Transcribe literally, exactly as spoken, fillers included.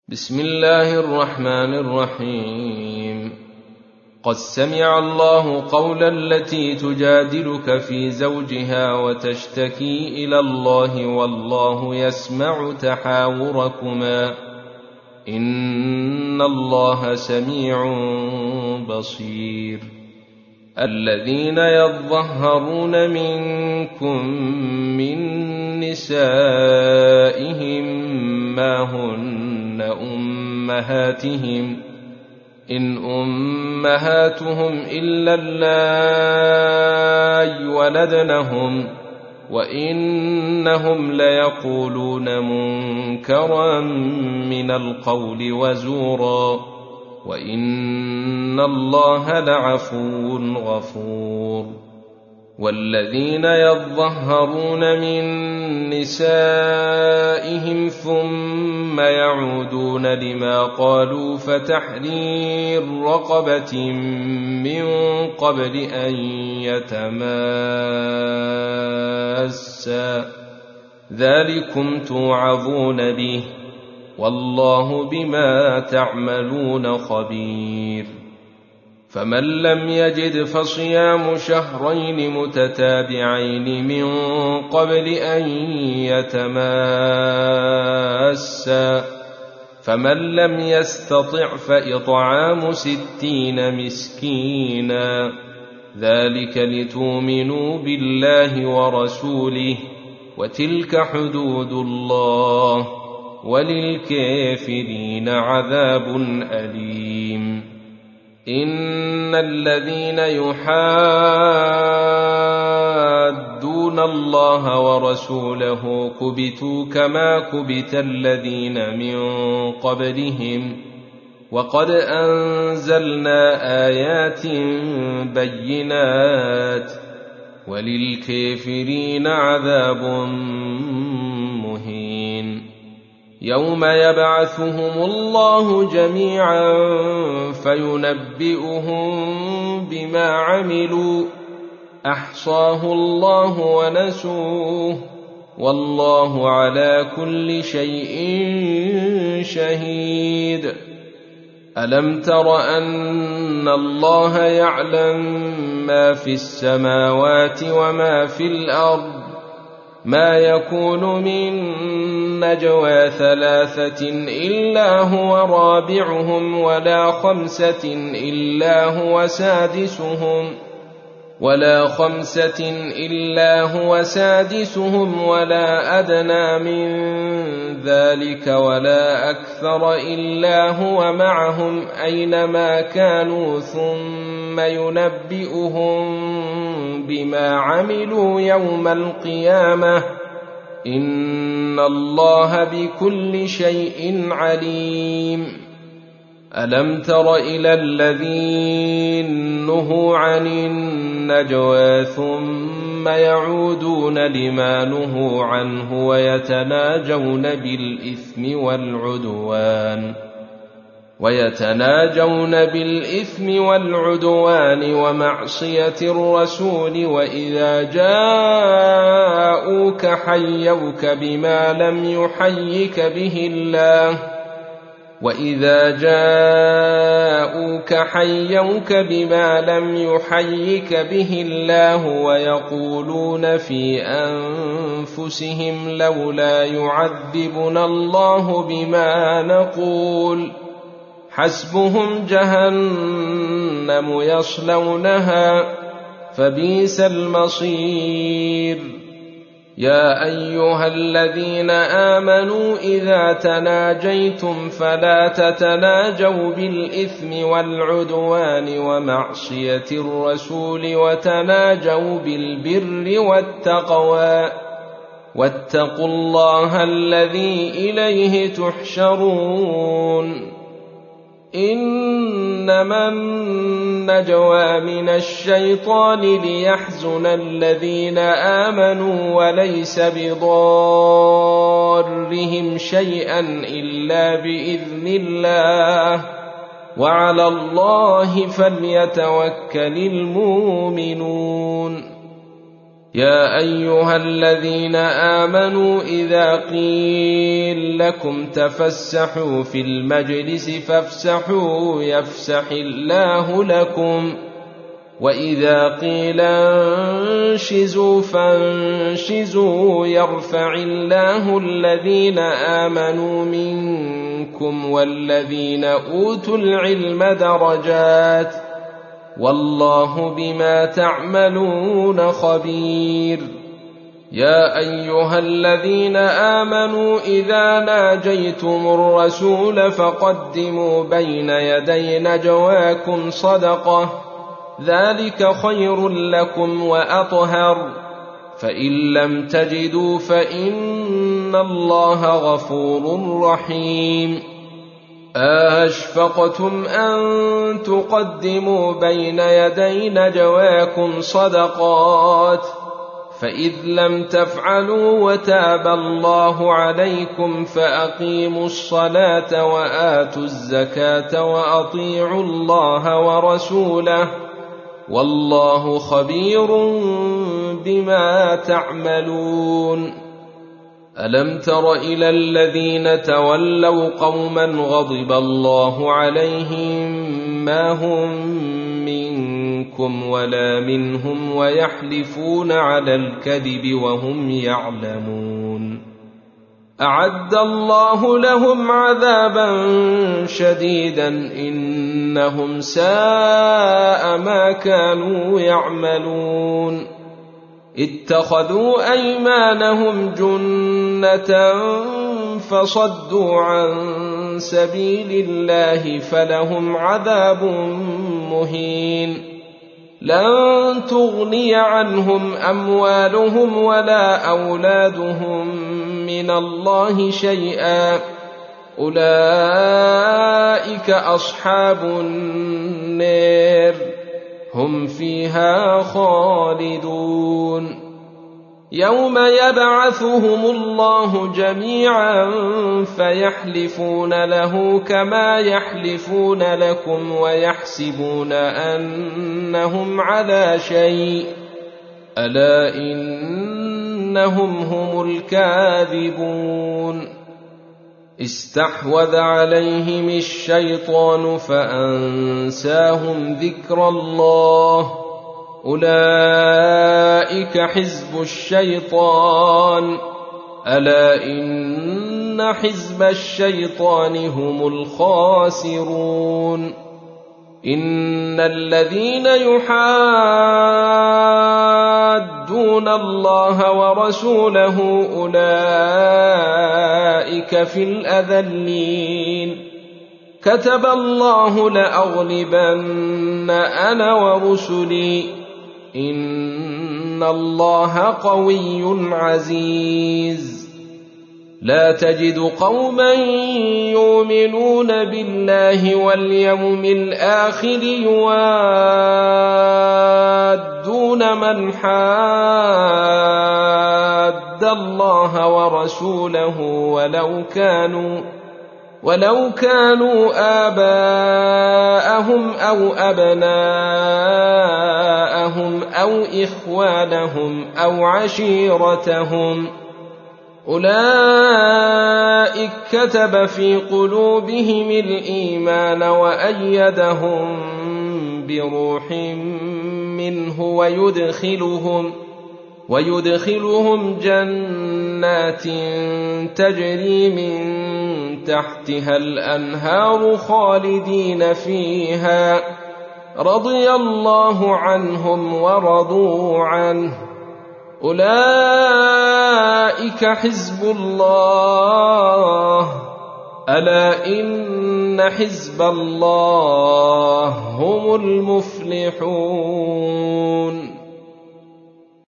بسم الله الرحمن الرحيم. قد سمع الله قول التي تجادلك في زوجها وتشتكي إلى الله والله يسمع تحاوركما إن الله سميع بصير. الذين يظهرون منكم من نسائهم ما هن أمهاتهم إن أمهاتهم إلا اللائي ولدنهم وإنهم ليقولون منكرا من القول وزورا وإن الله لعفو غفور. والذين يظهرون من نسائهم ثم يعودون لما قالوا فتحرير رقبة من قبل أن يتماسا ذلكم توعظون به والله بما تعملون خبير. فمن لم يجد فصيام شهرين متتابعين من قبل أن يتماسا فمن لم يستطع فإطعام ستين مسكينا ذلك لتؤمنوا بالله ورسوله وتلك حدود الله وللكافرين عذاب أليم. إن الذين يحادون الله ورسوله كبتوا كما كبت الذين من قبلهم وقد أنزلنا آيات بينات وللكافرين عذاب مهين. يوم يبعثهم الله جميعا فينبئهم بما عملوا أحصاه الله ونسوه والله على كل شيء شهيد. ألم تر أن الله يعلم ما في السماوات وما في الأرض ما يكون من نجوى ثلاثة إلا هو رابعهم ولا خمسة إلا هو سادسهم ولا خمسة إلا هو سادسهم ولا أدنى من ذلك ولا أكثر إلا هو معهم أينما كانوا ثم ينبئهم بما عملوا يوم القيامة إن الله بكل شيء عليم. ألم تر إلى الذين نهوا عن النجوى ثم يعودون لما نهوا عنه ويتناجون بالإثم والعدوان ويتناجون بالإثم والعدوان ومعصية الرسول وإذا جاءوك حيوك بما لم يحيك به الله وإذا جاءوك حيوك بما لم يحيك به الله ويقولون في أنفسهم لولا يعذبنا الله بما نقول حسبهم جهنم يصلونها فبئس المصير. يا أيها الذين آمنوا إذا تناجيتم فلا تتناجوا بالإثم والعدوان ومعصية الرسول وتناجوا بالبر والتقوى واتقوا الله الذي إليه تحشرون. إنما النجوى من الشيطان ليحزن الذين آمنوا وليس بضارهم شيئا إلا بإذن الله وعلى الله فليتوكل المؤمنون. يا أيها الذين آمنوا إذا قيل لكم تفسحوا في المجلس فافسحوا يفسح الله لكم وإذا قيل انشزوا فانشزوا يرفع الله الذين آمنوا منكم والذين أوتوا العلم درجات والله بما تعملون خبير. يا أيها الذين آمنوا إذا ناجيتم الرسول فقدموا بين يدي نجواكم صدقة ذلك خير لكم وأطهر فإن لم تجدوا فإن الله غفور رحيم. أشفقتم أن تقدموا بين يدي نجواكم صدقات فإذ لم تفعلوا وتاب الله عليكم فأقيموا الصلاة وآتوا الزكاة وأطيعوا الله ورسوله والله خبير بما تعملون. ألم تر إلى الذين تولوا قوما غضب الله عليهم ما هم منكم ولا منهم ويحلفون على الكذب وهم يعلمون أعد الله لهم عذابا شديدا إنهم ساء ما كانوا يعملون. اتخذوا أيمانهم جنة فصدوا عن سبيل الله فلهم عذاب مهين. لن تغني عنهم أموالهم ولا أولادهم من الله شيئا أولئك أصحاب النار هم فيها خالدون. يوم يبعثهم الله جميعا فيحلفون له كما يحلفون لكم ويحسبون أنهم على شيء ألا إنهم هم الكاذبون. استحوذ عليهم الشيطان فأنساهم ذكر الله أولئك حزب الشيطان ألا إن حزب الشيطان هم الخاسرون. إن الذين يحادون الله ورسوله أولئك في الأذلين. كتب الله لأغلبن أنا ورسلي إن الله قوي عزيز. لا تجد قوما يؤمنون بالله واليوم الآخر يوادون من حاد الله ورسوله ولو كانوا ولو كانوا آباءهم أو أبناءهم أو إخوانهم أو عشيرتهم أولئك كتب في قلوبهم الإيمان وأيدهم بروح منه ويدخلهم ويدخلهم جنات تجري من تحتها الأنهار خالدين فيها رضي الله عنهم ورضوا عنه أولئك حزب الله ألا إن حزب الله هم المفلحون.